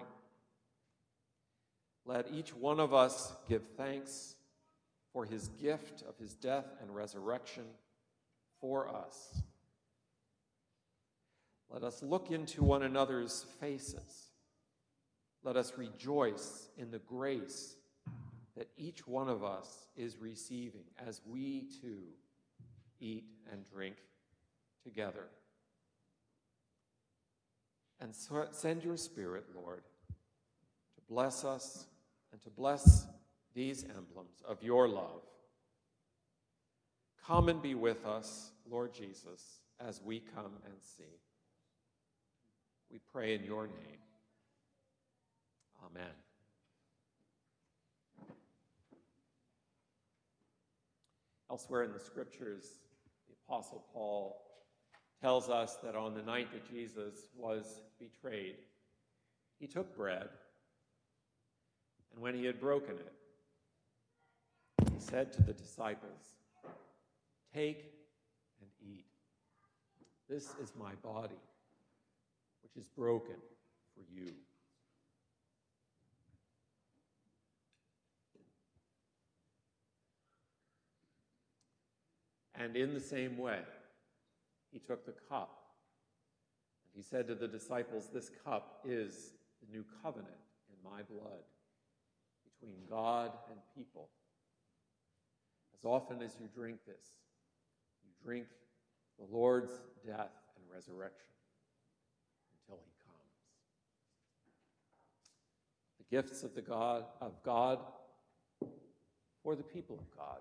let each one of us give thanks for his gift of his death and resurrection for us. Let us look into one another's faces. Let us rejoice in the grace that each one of us is receiving as we too eat and drink together. And so send your Spirit, Lord, to bless us and to bless these emblems of your love. Come and be with us, Lord Jesus, as we come and see. We pray in your name. Amen. Elsewhere in the scriptures, the Apostle Paul tells us that on the night that Jesus was betrayed, he took bread, and when he had broken it, he said to the disciples, "Take and eat. This is my body, which is broken for you." And in the same way, he took the cup. And he said to the disciples, "This cup is the new covenant in my blood between God and people. As often as you drink this, you drink the Lord's death and resurrection until he comes." The gifts of God for the people of God.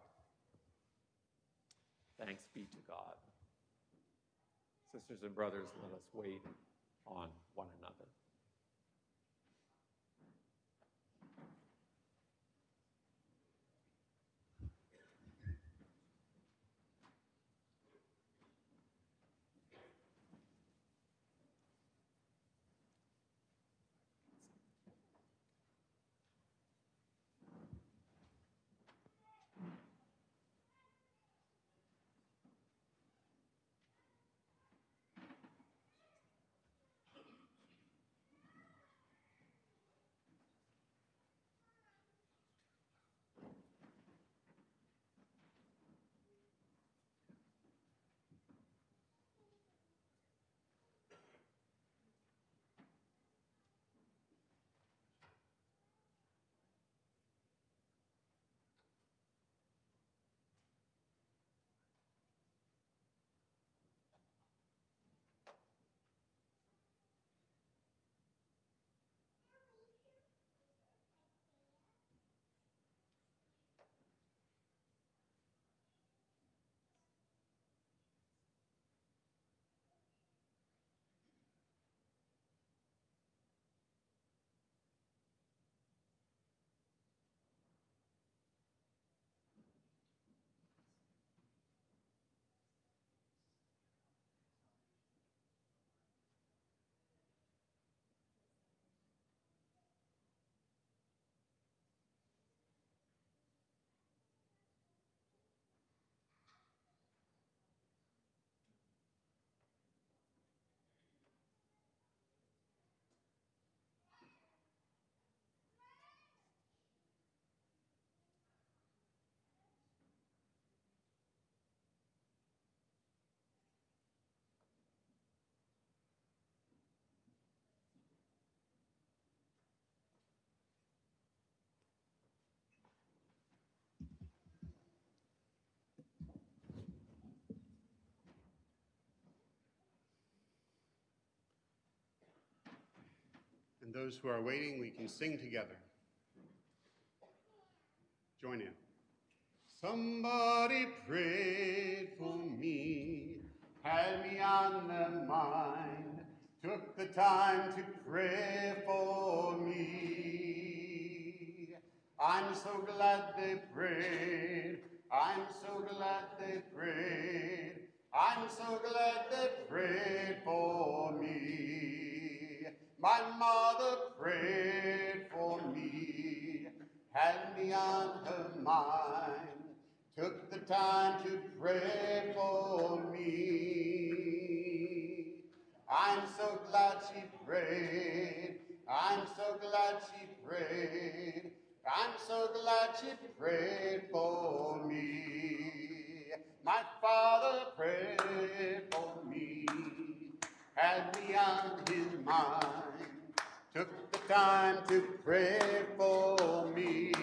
Thanks be to God. Sisters and brothers, let us wait on one another. And those who are waiting, we can sing together. Join in. Somebody prayed for me, had me on their mind, took the time to pray for me. I'm so glad they prayed. I'm so glad they prayed. I'm so glad they prayed for me. My mother prayed for me, had me on her mind, took the time to pray for me. I'm so glad she prayed. I'm so glad she prayed. I'm so glad she prayed for me. My father prayed for me, had me on his mind, took the time to pray for me.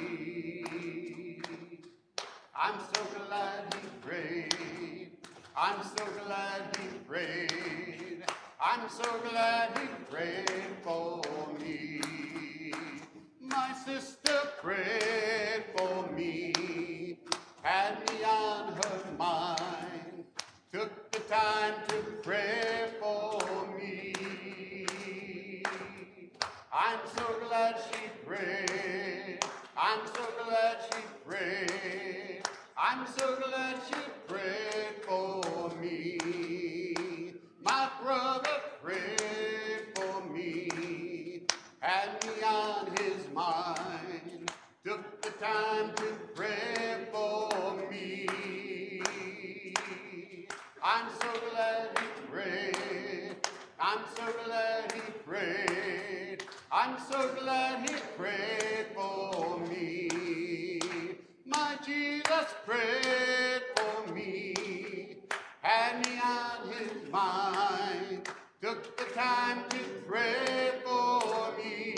I'm so glad he prayed. I'm so glad he prayed. I'm so glad he prayed for me. My sister prayed for me, had me on her mind, took the time to pray for me. I'm so glad she prayed. I'm so glad she prayed. I'm so glad she prayed for me. My brother prayed for me, had me on his mind, took the time to pray for me. I'm so glad he prayed. I'm so glad he prayed. I'm so glad he prayed for me. My Jesus prayed for me, mind took the time to pray for me.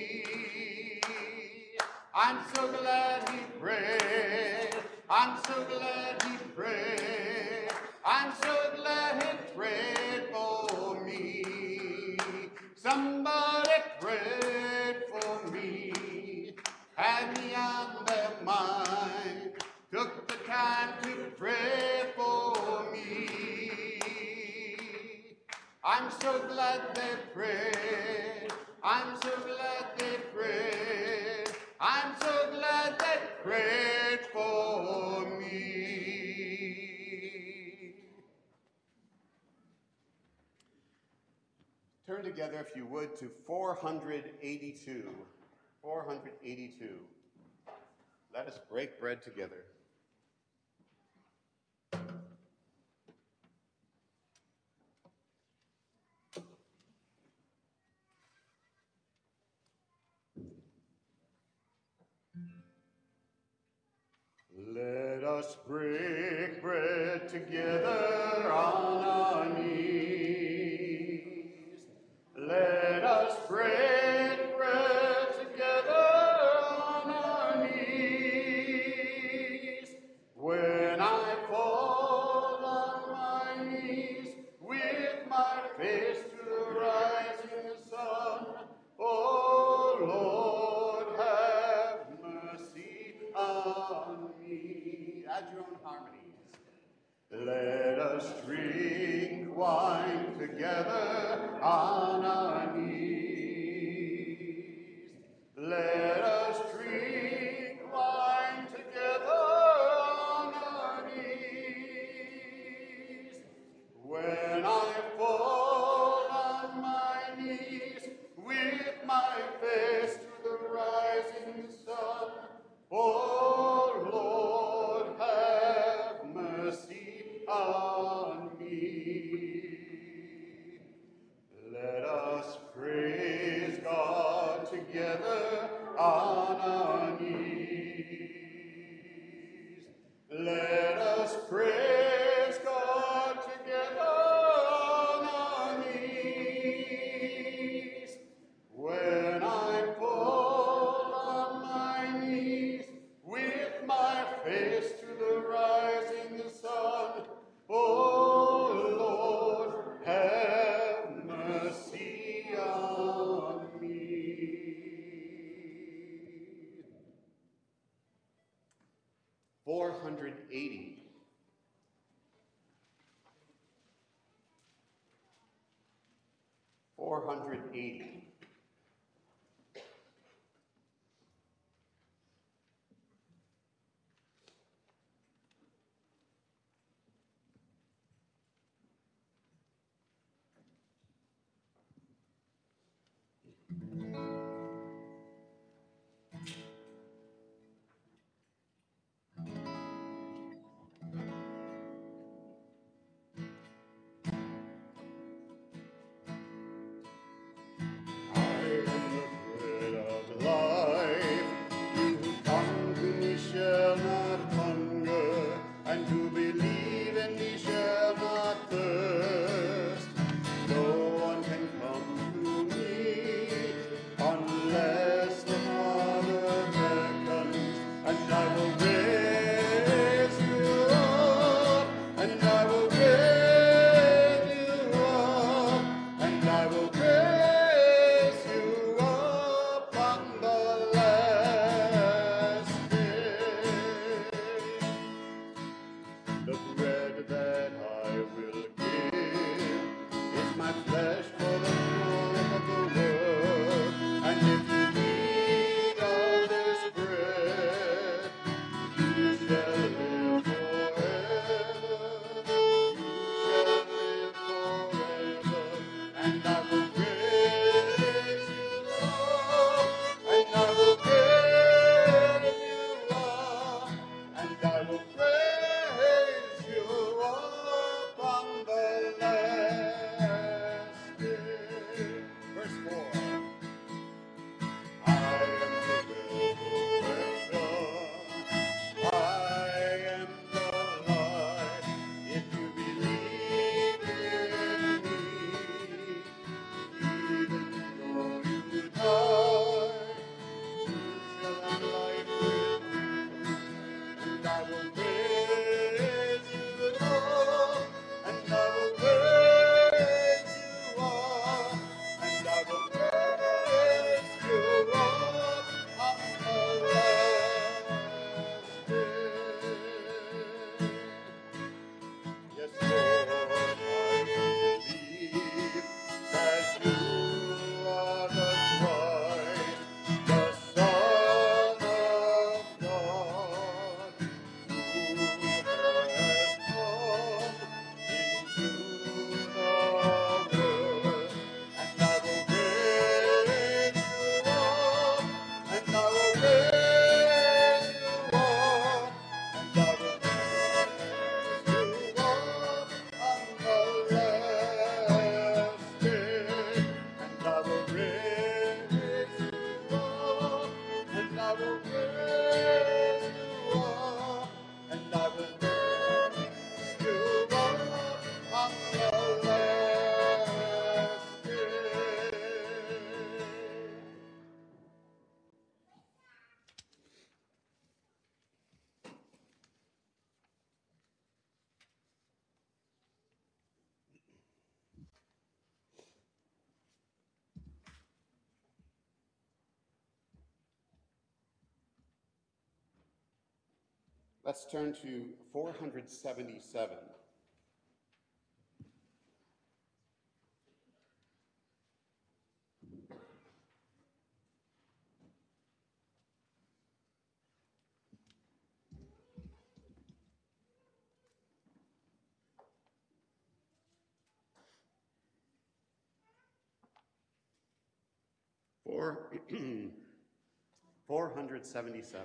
I'm so glad he prayed. I'm so glad he prayed. I'm so glad he prayed for me. Somebody prayed for me, had me on their mind, took the time to pray for me. I'm so glad they prayed. I'm so glad they prayed. I'm so glad they prayed for me. Turn together, if you would, to 482. 482. Let us break bread together. Let us break bread together on our knees. Let us break bread together on our knees. When I fall on my knees with my face to the rising sun, oh Lord, have mercy on me. Add your own harmonies. Let us drink wine together on our knees. Let us drink wine together on our knees. When I fall on my knees with my face to the rising sun, oh Lord, have mercy on me. Let us praise God together on our knees. Let us praise God together on our knees. When I fall on my knees with my face to the rising sun, oh Lord, have mercy on me. 480. 480. I am the bread of life. You who come to me shall not hunger, and who believe in me shall not thirst. No one can come to me unless the Father beckons, and I will raise you up, and I will raise you up, and I will raise you up on the last day. The bread that I will give is my flesh for the joy of the world. And if you eat of this bread, you shall live forever. You shall live forever. And I will raise you up, and I will raise you up, and I will praise you up on the last day. Let's turn to 477. Four, 477.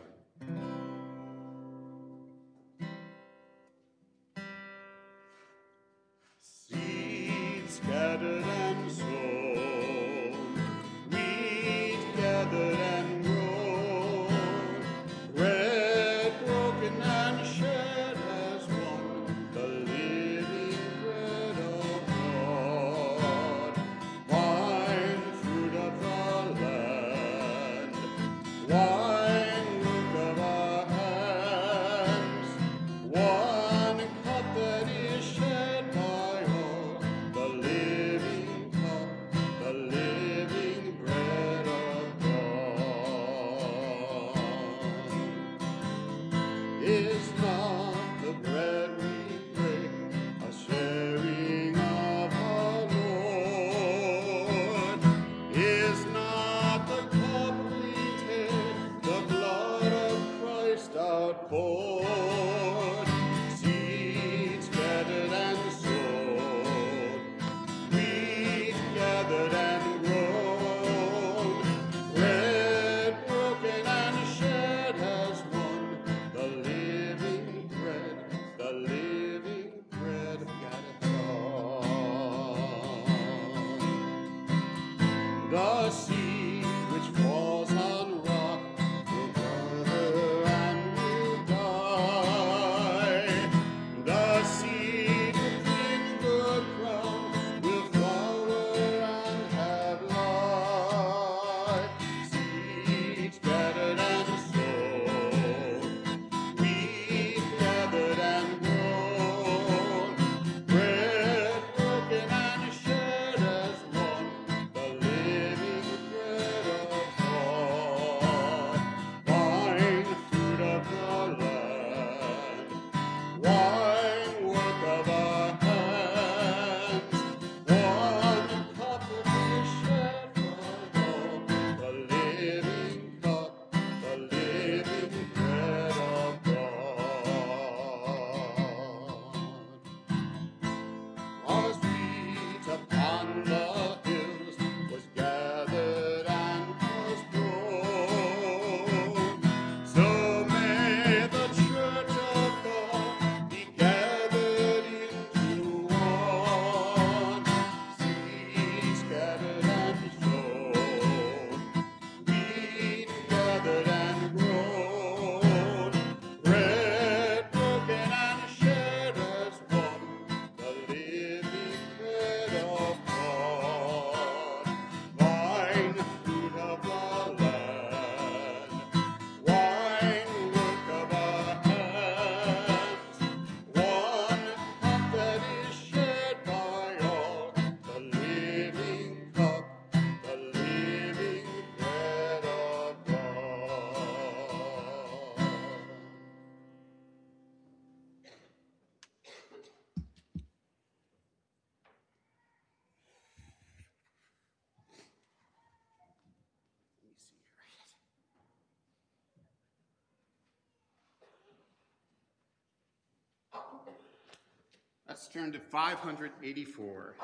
Seeds scattered and sown, wheat gathered and grown, bread broken and shed as one, the living bread of God, wine, fruit of the land, wine, work of our hands, one cup that is shed by all, the living cup, the living bread of God. Is not the bread we break a sharing of our Lord? Is not the cup we take the blood of Christ outpoured? Seeds gathered and sown, wheat gathered and grown, bread broken and shed as one, the living bread of God. The seed which falls on rock will wither and will die. The seed within good ground will flower and have life. Seeds gathered and sown, wheat gathered and grown, bread broken and shed as one, the living bread of God, wine, fruit of the land, wine, work of our hands, one cup that is shed by all, the living cup, the living bread of God. Was wheat upon the hills, was gathered and was grown. So may the church of God be gathered into one. Seeds scattered and sown, wheat gathered and grown, bread broken and shed as one, the living bread of God, wine, fruit of the land, wine, work of our hands, one cup that is shed by all, the living cup, the living bread of God. Let's turn to 584.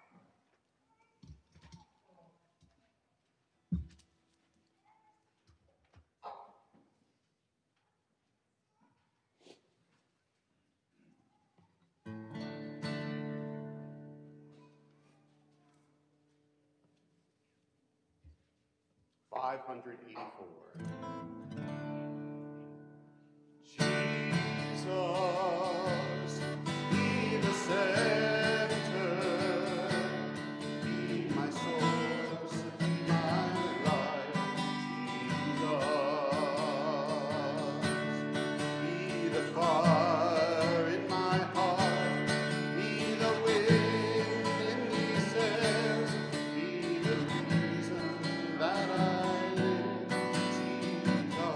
Jesus, be the center, be my source, be my life. Jesus, be the fire in my heart, be the wind in these sails, be the reason that I live. Jesus.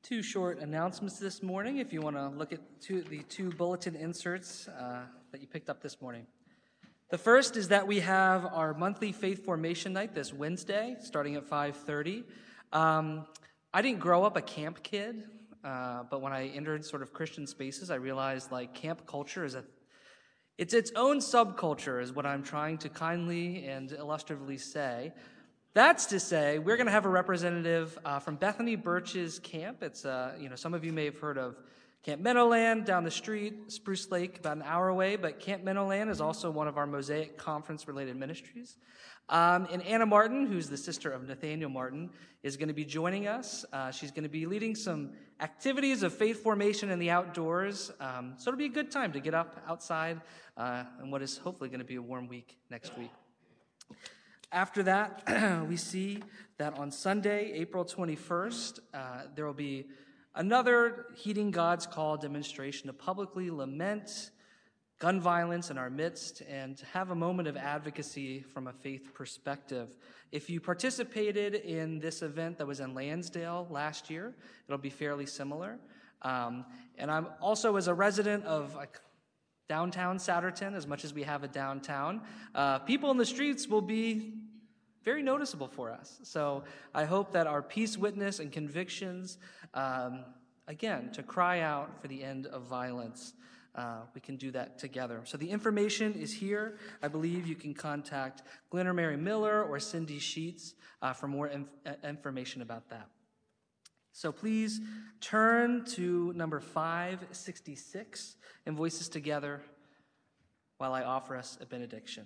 Two short announcements this morning if you want to look at the two bulletin inserts that you picked up this morning. The first is that we have our monthly faith formation night this Wednesday, starting at 5:30. I didn't grow up a camp kid, but when I entered sort of Christian spaces, I realized like camp culture is it's its own subculture, is what I'm trying to kindly and illustratively say. That's to say, we're going to have a representative from Bethany Birch's camp. It's some of you may have heard of Camp Meadowland down the street, Spruce Lake about an hour away, but Camp Meadowland is also one of our Mosaic Conference-related ministries. And Anna Martin, who's the sister of Nathaniel Martin, is going to be joining us. She's going to be leading some activities of faith formation in the outdoors. So it'll be a good time to get up outside in what is hopefully going to be a warm week next week. After that, we see that on Sunday, April 21st, there will be another Heeding God's Call demonstration to publicly lament gun violence in our midst and have a moment of advocacy from a faith perspective. If you participated in this event that was in Lansdale last year, it'll be fairly similar. And I'm also, as a resident of downtown Souderton, as much as we have a downtown, people in the streets will be very noticeable for us. So I hope that our peace witness and convictions, again, to cry out for the end of violence, we can do that together. So the information is here. I believe you can contact Glenn or Mary Miller or Cindy Sheets for more information about that. So please turn to number 566 and voices together while I offer us a benediction.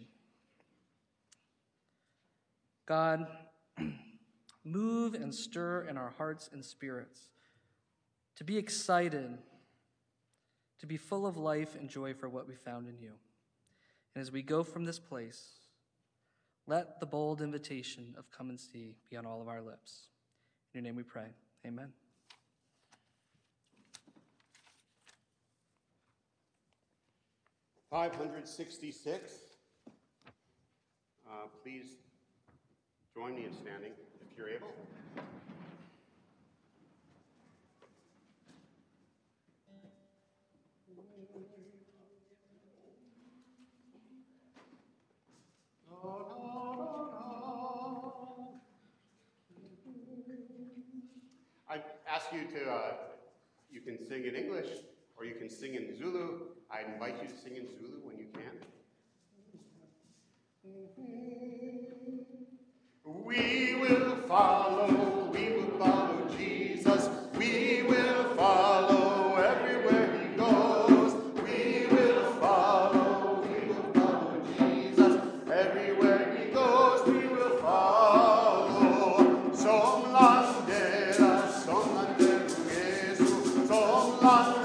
God, move and stir in our hearts and spirits to be excited, to be full of life and joy for what we found in you. And as we go from this place, let the bold invitation of come and see be on all of our lips. In your name we pray. Amen. $566. Please join me in standing if you're able. I ask you to, you can sing in English or you can sing in Zulu. I invite you to sing in Zulu when you can. We will follow Jesus. We will follow everywhere he goes. We will follow Jesus. Everywhere he goes, we will follow. Som landera, Jesu. Som landera.